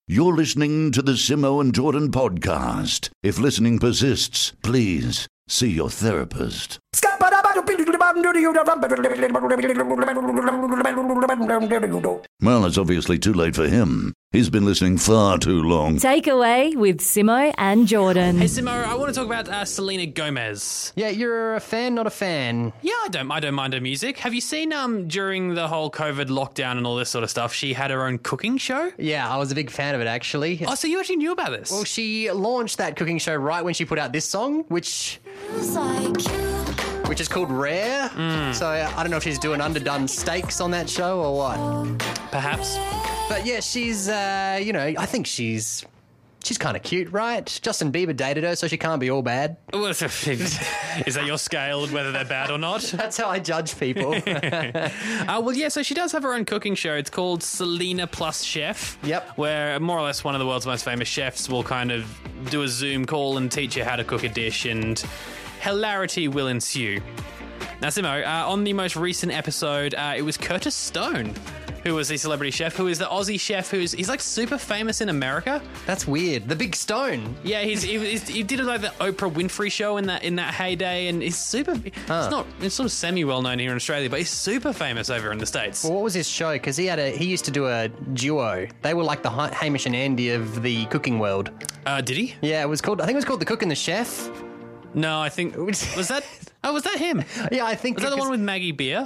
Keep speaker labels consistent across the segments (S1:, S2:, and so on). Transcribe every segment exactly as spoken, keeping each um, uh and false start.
S1: You're listening to the Simo and Jordan podcast. If listening persists, please see your therapist. Well, it's obviously too late for him. He's been listening far too long.
S2: Takeaway with Simo and Jordan.
S3: Hey Simo, I want to talk about uh, Selena Gomez.
S4: Yeah, you're a fan, not a fan.
S3: Yeah, I don't, I don't mind her music. Have you seen um during the whole COVID lockdown and all this sort of stuff, she had her own cooking show?
S4: Yeah, I was a big fan of it, actually.
S3: Oh, so you actually knew about this?
S4: Well, she launched that cooking show right when she put out this song, which which is called Rare.
S3: Mm.
S4: So I don't know if she's doing underdone steaks on that show or what.
S3: Perhaps.
S4: But yeah, she's, uh, you know, I think she's... She's kind of cute, right? Justin Bieber dated her, so she can't be all bad.
S3: Is that your scale of whether they're bad or not?
S4: That's how I judge people.
S3: uh, well, yeah, so she does have her own cooking show. It's called Selena Plus Chef.
S4: Yep.
S3: Where more or less one of the world's most famous chefs will kind of do a Zoom call and teach you how to cook a dish, and hilarity will ensue. Now, Simo, uh, on the most recent episode, uh, it was Curtis Stone who was the celebrity chef, who is the Aussie chef who's he's like super famous in America.
S4: That's weird. The Big Stone.
S3: Yeah, he's he, he's, he did like the Oprah Winfrey show in that in that heyday, and he's super. Huh. It's not it's sort of semi well known here in Australia, but he's super famous over in the States.
S4: Well, what was his show? Because he had a he used to do a duo. They were like the Hamish and Andy of the cooking world.
S3: Uh, did he?
S4: Yeah, it was called. I think it was called The Cook and the Chef.
S3: No, I think was that. Oh, was that him?
S4: Yeah, I think
S3: was that the one with Maggie Beer?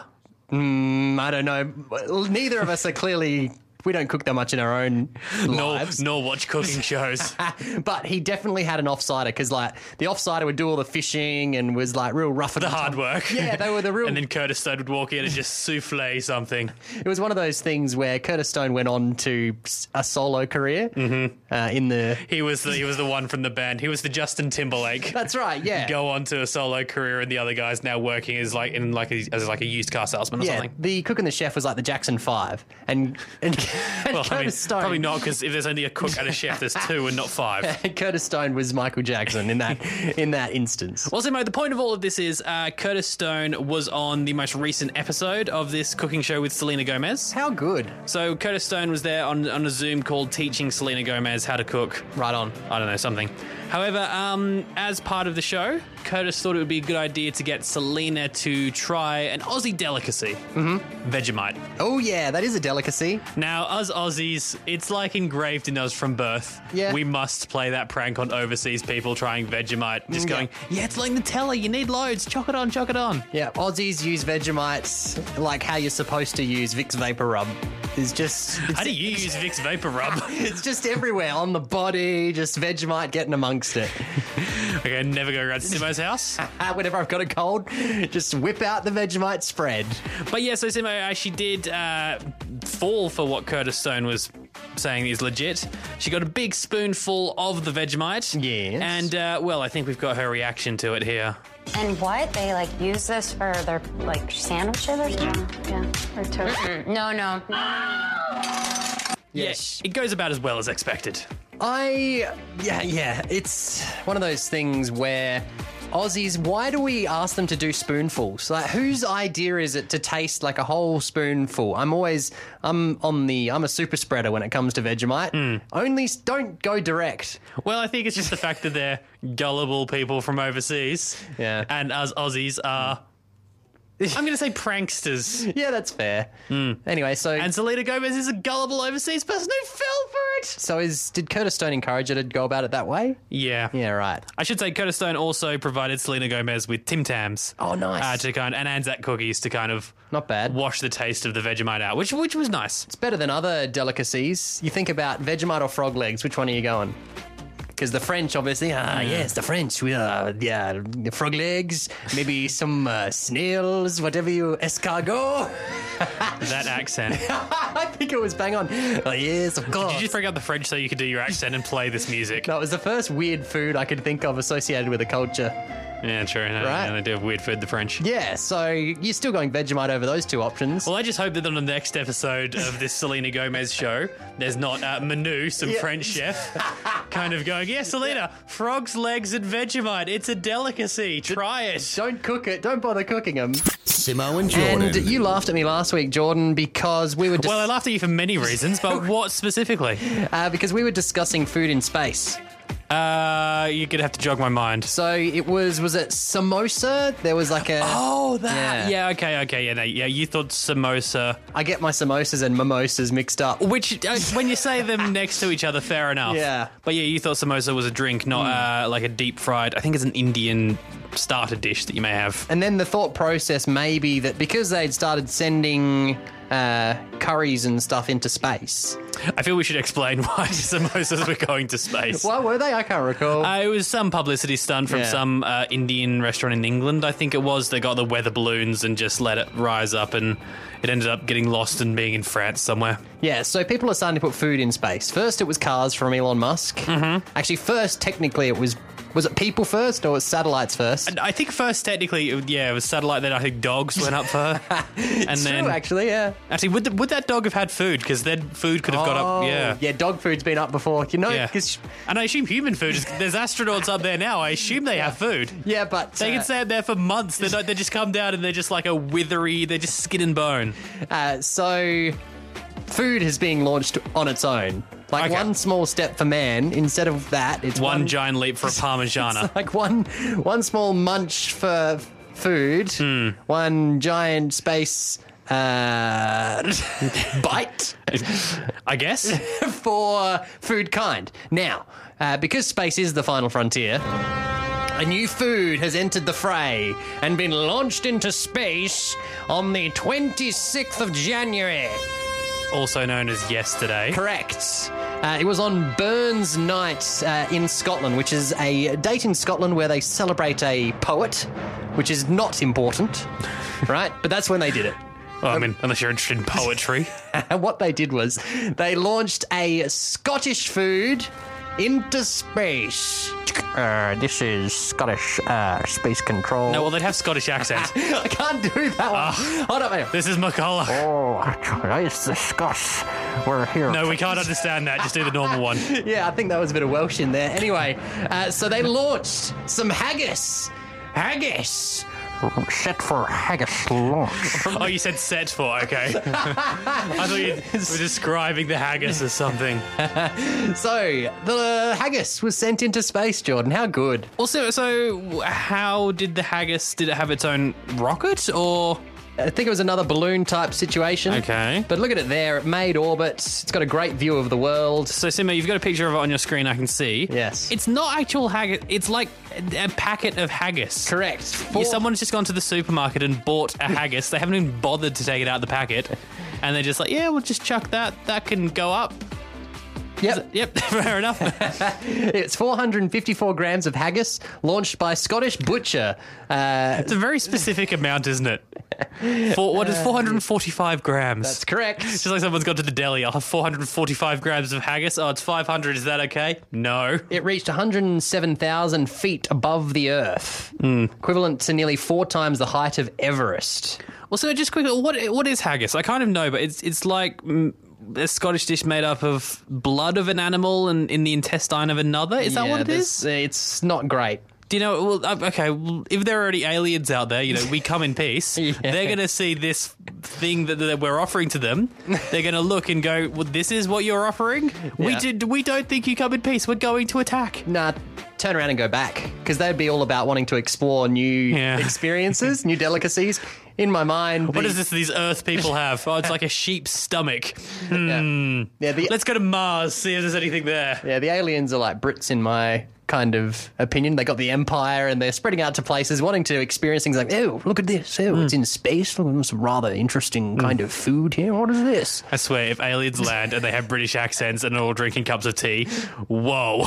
S4: Mm, I don't know. Neither of us are clearly... We don't cook that much in our own lives.
S3: Nor, nor watch cooking shows.
S4: But he definitely had an offsider, because like the offsider would do all the fishing and was like real rough at
S3: the
S4: the
S3: hard
S4: top.
S3: work.
S4: Yeah, they were the real.
S3: And then Curtis Stone would walk in and just souffle something.
S4: It was one of those things where Curtis Stone went on to a solo career.
S3: Mm-hmm.
S4: Uh, in the
S3: he was the he was the one from the band. He was the Justin Timberlake.
S4: That's right. Yeah.
S3: Go on to a solo career, and the other guy's now working as like in like a, as like a used car salesman or
S4: yeah,
S3: something.
S4: The Cook and the Chef was like the Jackson Five, and and, and
S3: well,
S4: Curtis
S3: I mean,
S4: Stone.
S3: Probably not, because if there's only a cook and a chef, there's two and not five.
S4: Curtis Stone was Michael Jackson in that in that instance.
S3: Well, Simo, the point of all of this is uh, Curtis Stone was on the most recent episode of this cooking show with Selena Gomez.
S4: How good.
S3: So Curtis Stone was there on, on a Zoom call teaching Selena Gomez how to cook.
S4: Right on.
S3: I don't know, something. However, um, as part of the show, Curtis thought it would be a good idea to get Selena to try an Aussie delicacy.
S4: Mm-hmm.
S3: Vegemite.
S4: Oh, yeah, that is a delicacy.
S3: Now, us Aussies, it's like engraved in us from birth.
S4: Yeah.
S3: We must play that prank on overseas people trying Vegemite. Just
S4: Mm,
S3: going,
S4: yeah.
S3: yeah, it's like Nutella. You need loads. Chock it on, chock it on.
S4: Yeah, Aussies use Vegemites like how you're supposed to use Vicks Vapor Rub. It's just... It's,
S3: How do you use Vicks Vapor Rub?
S4: It's just everywhere, on the body, just Vegemite getting amongst it.
S3: Okay, never go around to Simo's house.
S4: Whenever I've got a cold, just whip out the Vegemite spread.
S3: But yeah, so Simo actually did uh, fall for what Curtis Stone was saying is legit. She got a big spoonful of the Vegemite.
S4: Yes.
S3: And, uh, well, I think we've got her reaction to it here.
S5: And what? They, like, use this for their, like, sandwiches or something?
S6: Yeah, or toast.
S5: Mm-mm. No, no.
S3: Yes. Yeah, it goes about as well as expected.
S4: I, yeah, yeah, it's one of those things where Aussies, why do we ask them to do spoonfuls? Like, whose idea is it to taste like a whole spoonful? I'm always, I'm on the, I'm a super spreader when it comes to Vegemite.
S3: Mm.
S4: Only don't go direct.
S3: Well, I think it's just the fact that they're gullible people from overseas.
S4: Yeah.
S3: And us Aussies are, I'm going to say pranksters.
S4: Yeah, that's fair.
S3: Mm.
S4: Anyway, so...
S3: And Selena Gomez is a gullible overseas person who fell for it.
S4: So is did Curtis Stone encourage her to go about it that way?
S3: Yeah.
S4: Yeah, right.
S3: I should say Curtis Stone also provided Selena Gomez with Tim Tams.
S4: Oh, nice.
S3: Uh, to kind and Anzac cookies to kind of
S4: Not bad.
S3: wash the taste of the Vegemite out, which which was nice.
S4: It's better than other delicacies. You think about Vegemite or frog legs, which one are you going? Because the French, obviously, ah, yes, the French, we uh, yeah, the frog legs, maybe some uh, snails, whatever you, escargot.
S3: That accent.
S4: I think it was bang on. Oh, yes, of course.
S3: Did you figure out the French so you could do your accent and play this music?
S4: No, it was the first weird food I could think of associated with a culture.
S3: Yeah, true. No,
S4: Right.
S3: yeah, they do have weird food, the French.
S4: Yeah, so you're still going Vegemite over those two options.
S3: Well, I just hope that on the next episode of this Selena Gomez show, there's not uh, Manu, some
S4: Yeah.
S3: French chef, kind of going, yes, Selena, frog's legs and Vegemite. It's a delicacy. Try it.
S4: Don't cook it. Don't bother cooking them.
S1: Simo and Jordan.
S4: And you laughed at me last week, Jordan, because we were dis-
S3: Well, I laughed at you for many reasons, but what specifically?
S4: uh, because we were discussing food in space.
S3: Uh, you're going to have to jog my mind.
S4: So it was, was it samosa? There was like a...
S3: Oh, that.
S4: Yeah.
S3: Yeah, okay, okay. Yeah, no, yeah, you thought samosa.
S4: I get my samosas and mimosas mixed up.
S3: Which, uh, when you say them next to each other, fair enough.
S4: Yeah.
S3: But yeah, you thought samosa was a drink, not uh, like a deep fried. I think it's an Indian starter dish that you may have.
S4: And then the thought process may be that because they'd started sending uh, curries and stuff into space.
S3: I feel we should explain why samosas were going to space.
S4: Why were they? I can't recall.
S3: Uh, it was some publicity stunt from
S4: Yeah.
S3: some uh, Indian restaurant in England, I think it was. They got the weather balloons and just let it rise up, and it ended up getting lost and being in France somewhere.
S4: Yeah, so people are starting to put food in space. First, it was cars from Elon Musk. Mm-hmm. Actually, first, technically, it was... Was it people first or was satellites first?
S3: And I think first, technically, it- yeah, it was satellite. Then I think dogs went up for, and
S4: It's
S3: then
S4: true, actually, yeah.
S3: actually, would the, would that dog have had food? Because then food could have got up. Yeah,
S4: Oh, Yeah, dog food's been up before. You know,
S3: yeah.
S4: 'cause-
S3: And I assume human food. Is, there's astronauts up there now. I assume they have food.
S4: yeah, but...
S3: They
S4: uh,
S3: can stay up there for months. They don't, they just come down and they're just like a withery. They're just skin and bone.
S4: Uh, so, food is being launched on its own. Like
S3: Okay.
S4: one small step for man. Instead of that, it's
S3: One,
S4: one,
S3: giant leap for a Parmigiana.
S4: like one one small munch for food.
S3: Hmm.
S4: One giant space uh, bite
S3: I guess.
S4: for food kind. Now, uh, because space is the final frontier. A new food has entered the fray and been launched into space on the twenty-sixth of January.
S3: Also known as yesterday.
S4: Correct. Uh, it was on Burns Night uh, in Scotland, which is a date in Scotland where they celebrate a poet, which is not important, right? But that's when they did it.
S3: Well, I mean, unless you're interested in poetry.
S4: And what they did was they launched a Scottish food into space. Uh, this is Scottish uh, space control.
S3: No, well, they'd have Scottish accents.
S4: I can't do that one. Hold on, mate.
S3: This is McCullough.
S4: Oh, it's the Scots. We're here.
S3: No, we can't understand that. Just do the normal one.
S4: Yeah, I think that was a bit of Welsh in there. Anyway, uh, so they launched some haggis. Haggis. Set for haggis launch.
S3: Oh, you said set for, okay. I thought you were describing the haggis as something.
S4: So, the haggis was sent into space, Jordan. How good?
S3: Also, so how did the haggis, did it have its own rocket or?
S4: I think it was another balloon type situation.
S3: Okay.
S4: But look at it there. It made orbits. It's got a great view of the world.
S3: So, Simo, you've got a picture of it on your screen I can see.
S4: Yes.
S3: It's not actual haggis. It's like a packet of haggis.
S4: Correct.
S3: Yeah,
S4: Four-
S3: someone's just gone to the supermarket and bought a haggis. They haven't even bothered to take it out of the packet. And they're just like, yeah, we'll just chuck that. That can go up.
S4: Yep.
S3: Yep, fair enough.
S4: It's four hundred fifty-four grams of haggis launched by Scottish butcher. Uh,
S3: It's a very specific amount, isn't it? For, what is four hundred forty-five grams?
S4: that's correct.
S3: Just like someone's gone to the deli. I'll have four hundred forty-five grams of haggis. Oh, it's five hundred. Is that okay? No.
S4: It reached one hundred seven thousand feet above the Earth, equivalent to nearly four times the height of Everest.
S3: Well, so just quickly, what what is haggis? I kind of know, but it's it's like mm, a Scottish dish made up of blood of an animal and in the intestine of another. Is that
S4: Yeah,
S3: what it is?
S4: there's- It's not great.
S3: Do you know? Well, uh, okay. Well, if there are already aliens out there, you know, we come in peace.
S4: Yeah.
S3: They're going to see this thing that, that we're offering to them. They're going to look and go, "Well, this is what you're offering. We
S4: Yeah.
S3: did. We don't think you come in peace. We're going to attack."
S4: Nah, turn around and go back, because they'd be all about wanting to explore new
S3: Yeah.
S4: experiences, new delicacies. In my mind,
S3: What
S4: the-
S3: is this these Earth people have? Oh, it's like a sheep's stomach.
S4: Yeah, yeah, the,
S3: Let's go to Mars, see if there's anything there.
S4: yeah, the aliens are like Brits in my kind of opinion. They got the empire and they're spreading out to places, wanting to experience things like, oh, look at this. Oh, it's in space. Look at some rather interesting kind of food here. What is this?
S3: I swear, if aliens land and they have British accents and are all drinking cups of tea, whoa.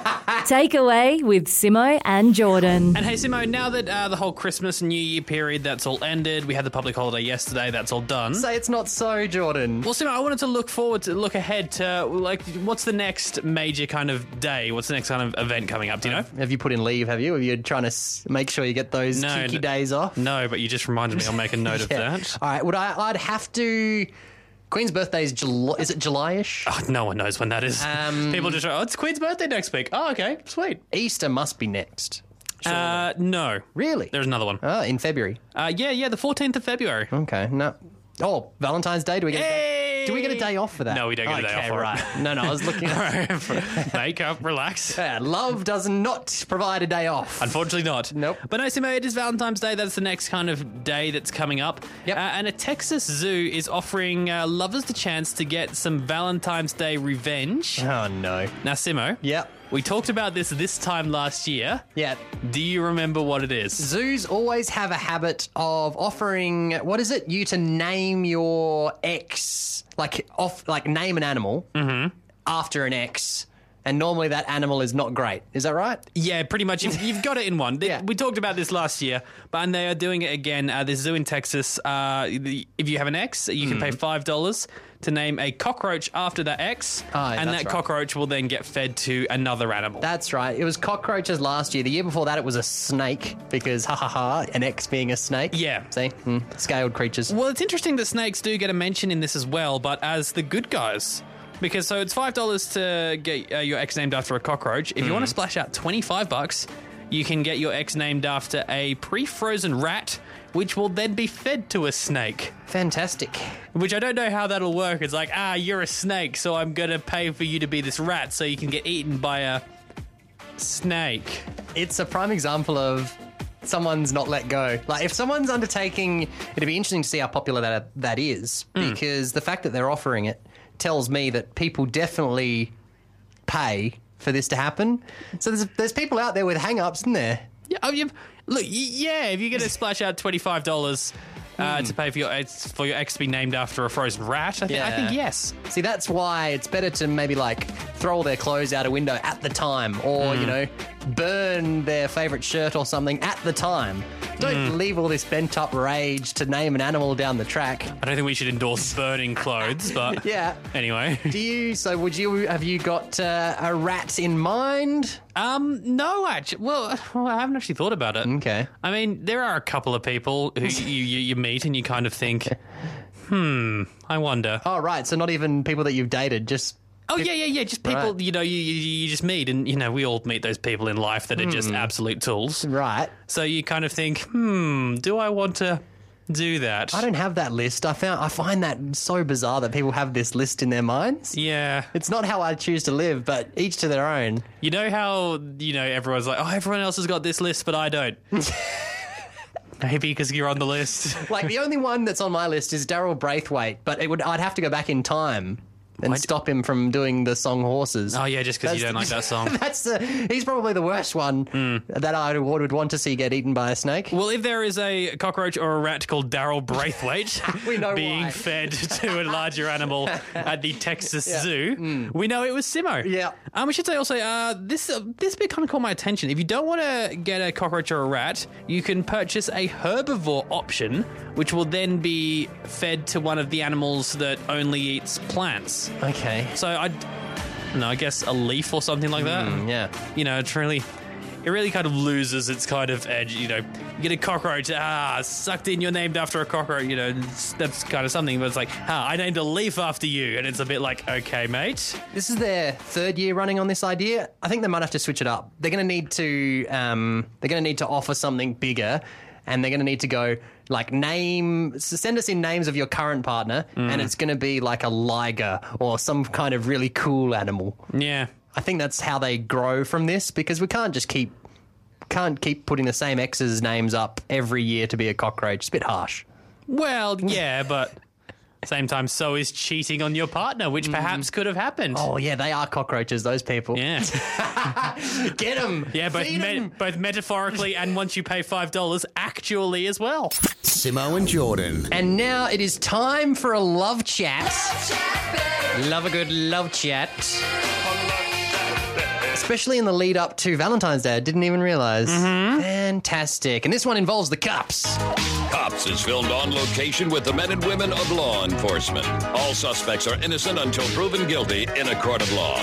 S2: Takeaway with Simo and Jordan.
S3: And hey, Simo, now that uh, the whole Christmas and New Year period, that's all ended, we had the public holiday yesterday, that's all done.
S4: Say it's not so, Jordan.
S3: Well, Simo, I wanted to look forward to, look ahead to, like, what's the next major kind of day? What's the next kind of event coming up, do you know?
S4: Have you put in leave, have you? Are you trying to s- make sure you get those
S3: No,
S4: cheeky
S3: no.
S4: days off?
S3: No, but you just reminded me, I'll make a note of
S4: Yeah.
S3: that.
S4: All right, would I, I'd have to Queen's birthday is July. Is it July-ish?
S3: Oh, no one knows when that is.
S4: Um,
S3: People just go, oh, it's Queen's birthday next week. Oh, okay, sweet.
S4: Easter must be next.
S3: Uh, no.
S4: Really?
S3: There's another one.
S4: Oh, in February.
S3: Uh, yeah, yeah, the fourteenth of February.
S4: Okay, no. Oh, Valentine's Day. Do we get?
S3: Hey!
S4: A, do we get a day off for that?
S3: No, we don't get a day
S4: okay,
S3: off for it.
S4: right. No, no. I was looking at.
S3: Make up, relax.
S4: Yeah, love does not provide a day off.
S3: Unfortunately not.
S4: Nope.
S3: But no, Simo, it is Valentine's Day. That's the next kind of day that's coming up.
S4: Yep.
S3: Uh, and a Texas zoo is offering uh, lovers the chance to get some Valentine's Day revenge.
S4: Oh no.
S3: Now, Simo.
S4: Yep.
S3: We talked about this this time last year.
S4: Yeah.
S3: Do you remember what it is?
S4: Zoos always have a habit of offering, what is it? You to name your ex, like off, like name an animal after an ex. And normally that animal is not great. Is that right?
S3: Yeah, pretty much. You've, you've got it in one.
S4: Yeah.
S3: We talked about this last year, but and they are doing it again. Uh, this zoo in Texas, uh, the, if you have an ex, you can pay five dollars to name a cockroach after that ex,
S4: Oh,
S3: and
S4: that's
S3: that
S4: right.
S3: cockroach will then get fed to another animal.
S4: That's right. It was cockroaches last year. The year before that, it was a snake because, ha ha ha, an ex being a snake.
S3: Yeah.
S4: See? Mm, scaled creatures.
S3: Well, it's interesting that snakes do get a mention in this as well, but as the good guys. Because so it's five dollars to get uh, your ex named after a cockroach. If you want to splash out twenty-five bucks, you can get your ex named after a pre-frozen rat, which will then be fed to a snake.
S4: Fantastic.
S3: Which I don't know how that'll work. It's like, ah, you're a snake, so I'm going to pay for you to be this rat so you can get eaten by a snake.
S4: It's a prime example of someone's not let go. Like, if someone's undertaking, it'd be interesting to see how popular that that is, because the fact that they're offering it tells me that people definitely pay for this to happen. So there's there's people out there with hang-ups, isn't there?
S3: Yeah, I mean, look, y- yeah, if you're going to splash out twenty-five dollars uh, to pay for your ex, for your ex to be named after a frozen rat, I, th- I
S4: Yeah.
S3: think yes.
S4: See, that's why it's better to maybe like throw all their clothes out a window at the time, or you know, burn their favourite shirt or something at the time. Don't leave all this bent up rage to name an animal down the track.
S3: I don't think we should endorse burning clothes, but
S4: Yeah.
S3: anyway.
S4: Do you? So, would you? Have you got uh, a rat in mind?
S3: Um, no, actually, well, well, I haven't actually thought about it.
S4: Okay.
S3: I mean, there are a couple of people who you, you, you meet and you kind of think, hmm, I wonder.
S4: Oh, right. So, not even people that you've dated, just.
S3: Oh, yeah, yeah, yeah, just people,
S4: Right.
S3: you know, you, you, you just meet, and, you know, we all meet those people in life that are just absolute tools.
S4: Right.
S3: So you kind of think, hmm, do I want to do that?
S4: I don't have that list. I found I find that so bizarre that people have this list in their minds.
S3: Yeah.
S4: It's not how I choose to live, but each to their own.
S3: You know how, you know, everyone's like, oh, everyone else has got this list, but I don't. Maybe because you're on the list.
S4: Like, the only one that's on my list is Daryl Braithwaite, but it would I'd have to go back in time and
S3: Why d-
S4: stop him from doing the song Horses.
S3: Oh, yeah, just because you
S4: That's-
S3: don't like that song.
S4: That's the, he's probably the worst one that I would, would want to see get eaten by a snake.
S3: Well, if there is a cockroach or a rat called Daryl Braithwaite
S4: We know
S3: being
S4: why.
S3: fed to a larger animal at the Texas
S4: Yeah.
S3: Zoo, we know it was Simo.
S4: Yeah.
S3: Um, we should say also, uh, this uh, this bit kind of caught my attention. If you don't want to get a cockroach or a rat, you can purchase a herbivore option, which will then be fed to one of the animals that only eats plants.
S4: Okay.
S3: So I, no, I guess a leaf or something like that.
S4: Yeah.
S3: You know, it's really, it really kind of loses its kind of edge. You know, you get a cockroach, ah, sucked in, you're named after a cockroach. You know, it's- that's kind of something. But it's like, ah, I named a leaf after you, and it's a bit like, okay, mate.
S4: This is their third year running on this idea. I think they might have to switch it up. They're going to need to um, they're going to need to offer something bigger, and they're going to need to go like name send us in names of your current partner, and it's going to be like a liger or some kind of really cool animal.
S3: Yeah.
S4: I think that's how they grow from this, because we can't just keep can't keep putting the same exes' names up every year to be a cockroach. It's a bit harsh.
S3: Well, yeah, but same time, so is cheating on your partner, which perhaps could have happened.
S4: Oh yeah, they are cockroaches, those people.
S3: Yeah.
S4: Get them.
S3: Yeah, both me- both metaphorically and once you pay five dollars, actually as well.
S1: Simo and Jordan.
S4: And now it is time for a love chat. Love a good love chat. Especially in the lead up to Valentine's Day. I didn't even realise. Fantastic. And this one involves the Cups.
S6: Cops is filmed on location with the men and women of law enforcement. All suspects are innocent until proven guilty in a court of law.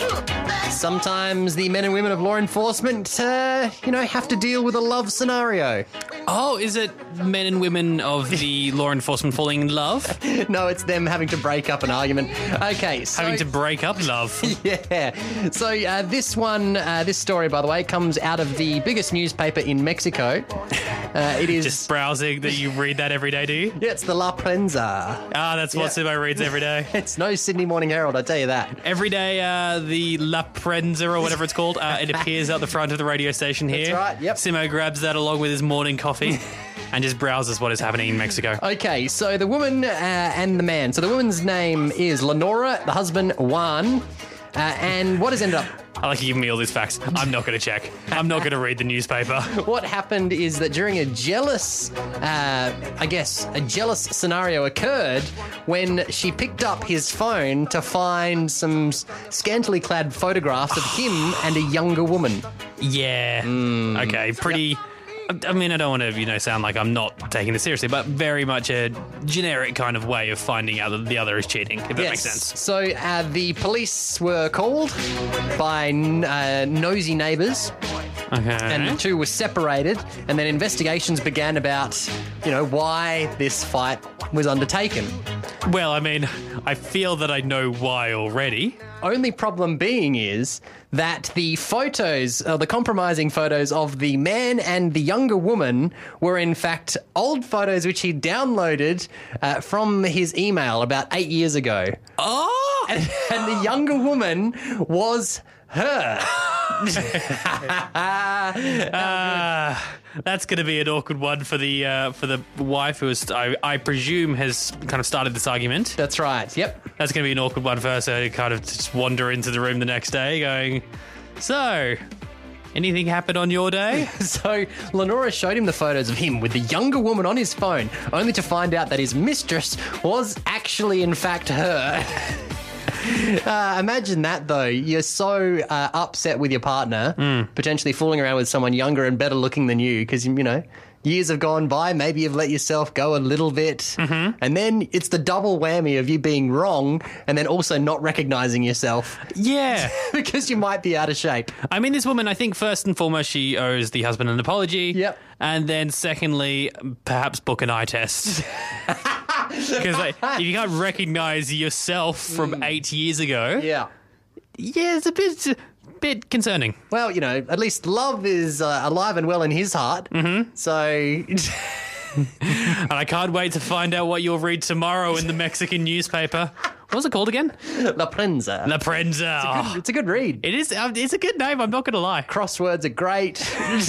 S4: Sometimes the men and women of law enforcement, uh, you know, have to deal with a love scenario.
S3: Oh, is it men and women of the law enforcement falling in love?
S4: No, it's them having to break up an argument. Okay, so...
S3: Having to break up love.
S4: Yeah. So uh, this one, uh, this story, by the way, comes out of the biggest newspaper in Mexico. Uh, it is...
S3: Just browsing that you read that every day, do you?
S4: Yeah, it's the La Prensa.
S3: Ah, that's what
S4: Yeah.
S3: Simo reads every day.
S4: It's no Sydney Morning Herald, I tell you that.
S3: Every day, uh, the La Prensa or whatever it's called, uh, it appears out the front of the radio station here.
S4: That's right, yep.
S3: Simo grabs that along with his morning coffee and just browses what is happening in Mexico.
S4: Okay, so the woman uh, and the man. So the woman's name is Lenora, the husband, Juan. Uh, and what has ended up...
S3: I like you giving me all these facts. I'm not going to check. I'm not going to read the newspaper.
S4: What happened is that during a jealous, uh, I guess, a jealous scenario occurred when she picked up his phone to find some scantily clad photographs of him and a younger woman.
S3: Yeah. Okay, pretty... I mean, I don't want to, you know, sound like I'm not taking this seriously, but very much a generic kind of way of finding out that the other is cheating, if that makes sense.
S4: So uh, the police were called by uh, nosy neighbours,
S3: Okay.
S4: and the two were separated, and then investigations began about, you know, why this fight was undertaken.
S3: Well, I mean, I feel that I know why already.
S4: Only problem being is that the photos, uh, the compromising photos of the man and the younger woman were in fact old photos which he downloaded uh, from his email about eight years ago.
S3: Oh!
S4: And, and the younger woman was her.
S3: Uh, that's going to be an awkward one for the uh, for the wife who is, I, I presume, has kind of started this argument.
S4: That's right, yep.
S3: That's going to be an awkward one for her to kind of just wander into the room the next day going, so, anything happened on your day?
S4: So Lenora showed him the photos of him with the younger woman on his phone, only to find out that his mistress was actually, in fact, her. Uh, imagine that, though. You're so uh, upset with your partner,
S3: Mm.
S4: potentially fooling around with someone younger and better looking than you, because, you know, years have gone by, maybe you've let yourself go a little bit, mm-hmm. and then it's the double whammy of you being wrong and then also not recognising yourself
S3: Yeah.
S4: because you might be out of shape.
S3: I mean, this woman, I think first and foremost, she owes the husband an apology.
S4: Yep.
S3: And then secondly, perhaps book an eye test. Because like, if you can't recognise yourself from eight years ago,
S4: Yeah.
S3: yeah, it's a bit, bit concerning.
S4: Well, you know, at least love is uh, alive and well in his heart. Mm-hmm. So...
S3: And I can't wait to find out what you'll read tomorrow in the Mexican newspaper. What was it called again?
S4: La Prensa.
S3: La Prensa. Oh,
S4: It's a good read.
S3: it is. uh, It's a good name. I'm not going to lie.
S4: Crosswords are great.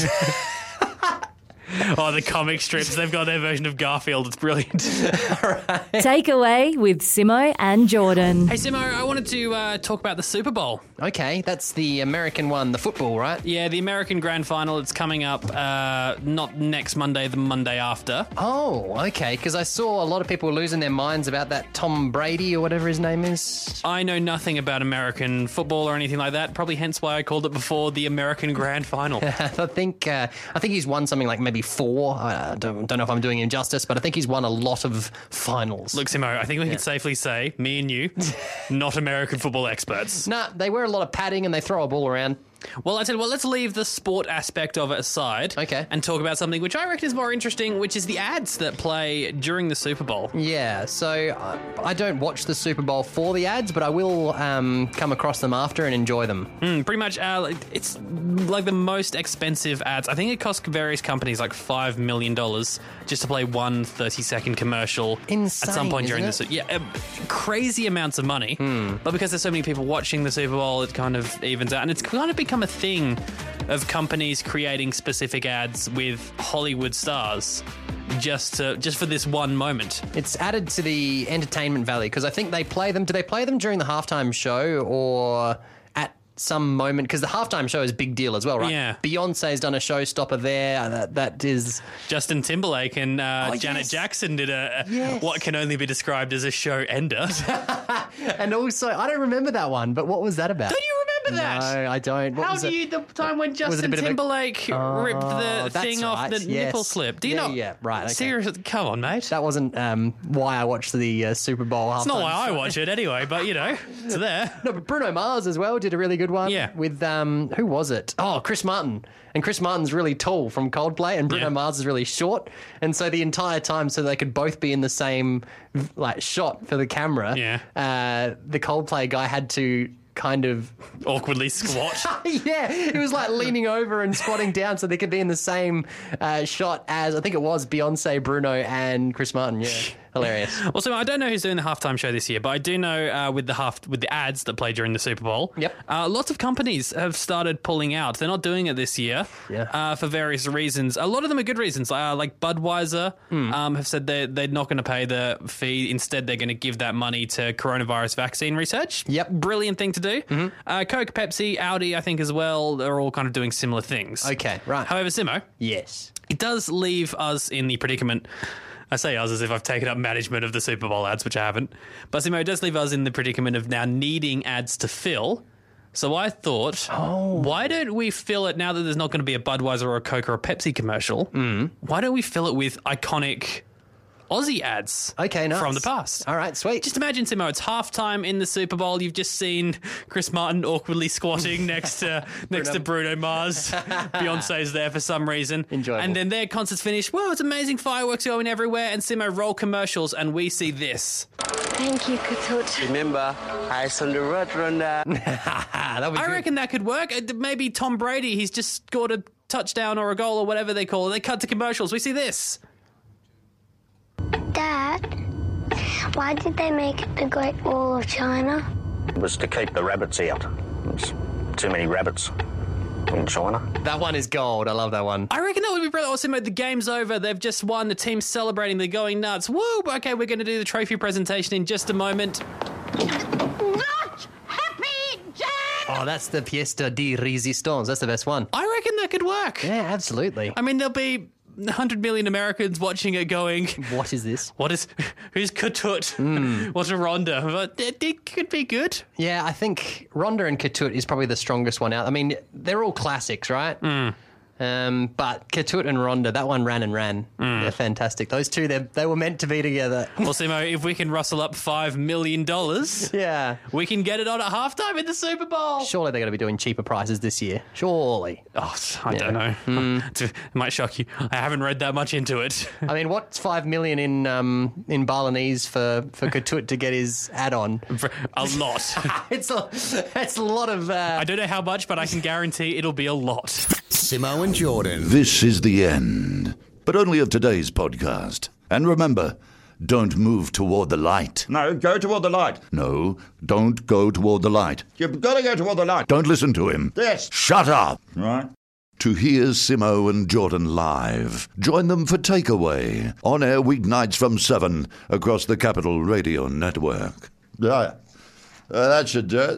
S3: Oh, the comic strips. They've got their version of Garfield. It's brilliant.
S2: Takeaway with Simo and Jordan.
S3: Hey, Simo, I wanted to uh, talk about the Super Bowl.
S4: Okay, that's the American one, the football, right?
S3: Yeah, the American Grand Final. It's coming up uh, not next Monday, the Monday after.
S4: Oh, okay, because I saw a lot of people were losing their minds about that Tom Brady or whatever his name is.
S3: I know nothing about American football or anything like that, probably hence why I called it before the American Grand Final.
S4: I think uh, I think he's won something like maybe four. I don't, don't know if I'm doing him justice, but I think he's won a lot of finals.
S3: Look, Simo, I think we can safely say, me and you, not American football experts.
S4: Nah, they wear a lot of padding and they throw a ball around.
S3: Well, I tell you what, let's leave the sport aspect of it aside.
S4: Okay.
S3: And talk about something which I reckon is more interesting, which is the ads that play during the Super Bowl.
S4: Yeah, so uh, I don't watch the Super Bowl for the ads, but I will um, come across them after and enjoy them.
S3: Mm, pretty much, uh, like, it's like the most expensive ads. I think it costs various companies like five million dollars just to play one thirty-second commercial
S4: Insane,
S3: at some point during the
S4: isn't
S3: Super Yeah, uh, crazy amounts of money. But because there's so many people watching the Super Bowl, it kind of evens out. And it's kind of become a thing of companies creating specific ads with Hollywood stars just to, just for this one moment.
S4: It's added to the entertainment value because I think they play them. Do they play them during the halftime show or at some moment? Because the halftime show is a big deal as well, right?
S3: Yeah.
S4: Beyonce's done a showstopper there. That that is.
S3: Justin Timberlake and uh,
S4: Oh,
S3: Janet
S4: yes.
S3: Jackson did a
S4: Yes.
S3: what can only be described as a show ender.
S4: And also, I don't remember that one, but what was that about?
S3: Don't you remember? remember that.
S4: No, I don't. What
S3: How
S4: was
S3: do
S4: it?
S3: you, the time when
S4: it a
S3: Justin
S4: bit of a-
S3: Timberlake ripped the
S4: that's
S3: thing off
S4: right,
S3: the
S4: yes.
S3: nipple slip? Do you
S4: Yeah,
S3: not?
S4: yeah, right, okay.
S3: Seriously, come on, mate.
S4: That wasn't um, why I watched the uh, Super Bowl.
S3: It's not why I watch it anyway, but you know, it's there.
S4: No, but Bruno Mars as well did a really good one.
S3: Yeah.
S4: With, um, who was it? Oh, Chris Martin. And Chris Martin's really tall from Coldplay, and Bruno
S3: Yeah.
S4: Mars is really short. And so the entire time, so they could both be in the same like shot for the camera,
S3: Yeah.
S4: uh, the Coldplay guy had to kind of
S3: Awkwardly squat.
S4: yeah, he was like leaning over and squatting down so they could be in the same uh, shot as, I think it was Beyonce, Bruno, and Chris Martin. Yeah, hilarious.
S3: Also, I don't know who's doing the halftime show this year, but I do know uh, with the half with the ads that play during the Super Bowl.
S4: Yep.
S3: Uh, lots of companies have started pulling out. They're not doing it this year.
S4: Yeah.
S3: Uh, for various reasons. A lot of them are good reasons. Uh, like Budweiser
S4: Hmm.
S3: um, have said they're, they're not going to pay the fee. Instead, they're going to give that money to coronavirus vaccine research.
S4: Yep.
S3: Brilliant thing to do.
S4: Mm-hmm.
S3: Uh, Coke, Pepsi, Audi, I think as well, they're all kind of doing similar things.
S4: Okay, right.
S3: However, Simo,
S4: Yes.
S3: it does leave us in the predicament. I say us as if I've taken up management of the Super Bowl ads, which I haven't. But Simo, it does leave us in the predicament of now needing ads to fill. So I thought,
S4: Oh.
S3: why don't we fill it now that there's not going to be a Budweiser or a Coke or a Pepsi commercial? Mm. Why don't we fill it with iconic Aussie ads
S4: Okay, nice.
S3: from the past?
S4: All right, sweet.
S3: Just imagine, Simo, it's halftime in the Super Bowl. You've just seen Chris Martin awkwardly squatting next to next to Bruno Mars. Beyonce's there for some reason.
S4: Enjoyable.
S3: And then their concert's finished. Whoa, it's amazing fireworks going everywhere. And Simo, roll commercials, and we see this.
S7: Thank you, Katut.
S8: Remember, eyes on the road runner.
S4: Ah, that was
S3: I
S4: good.
S3: reckon that could work. Uh, Maybe Tom Brady, he's just scored a touchdown or a goal or whatever they call it. They cut to commercials. We see this.
S7: Dad, why did they make it the Great Wall of China?
S8: It was to keep the rabbits out. There's too many rabbits in China.
S4: That one is gold. I love that one.
S3: I reckon that would be brilliant. Also, the game's over. They've just won. The team's celebrating. They're going nuts. Woo! Okay, we're going to do the trophy presentation in just a moment.
S7: Not happy, Dad!
S4: Oh, that's the Pièce de Résistance. That's the best one.
S3: I reckon that could work.
S4: Yeah, absolutely.
S3: I mean, there'll be one hundred million Americans watching it going,
S4: What is this?
S3: what is, who's Katut? Mm. What's a Ronda? But it, it could be good.
S4: Yeah, I think Ronda and Katut is probably the strongest one out. I mean, they're all classics, right? Mm. Um, but Katut and Ronda, that one ran and ran.
S3: Mm.
S4: They're fantastic. Those two, they they were meant to be together.
S3: Well, Simo, if we can rustle up five million dollars,
S4: Yeah.
S3: we can get it on at halftime in the Super Bowl.
S4: Surely they're going to be doing cheaper prices this year. Surely.
S3: Oh, I don't know.
S4: Mm.
S3: It might shock you. I haven't read that much into it.
S4: I mean, what's five million in um, in Balinese for for Katut to get his ad on?
S3: A lot.
S4: It's a it's a lot of. Uh,
S3: I don't know how much, but I can guarantee it'll be a lot.
S1: Simo and Jordan. This is the end, but only of today's podcast. And remember, don't move toward the light.
S9: No, go toward the light.
S1: No, don't go toward the light.
S9: You've got to go toward the light.
S1: Don't listen to him.
S9: Yes.
S1: Shut up.
S9: Right.
S1: To hear Simo and Jordan live, join them for Takeaway, on air weeknights from seven across the Capital Radio Network.
S9: Yeah. Uh, that should do it.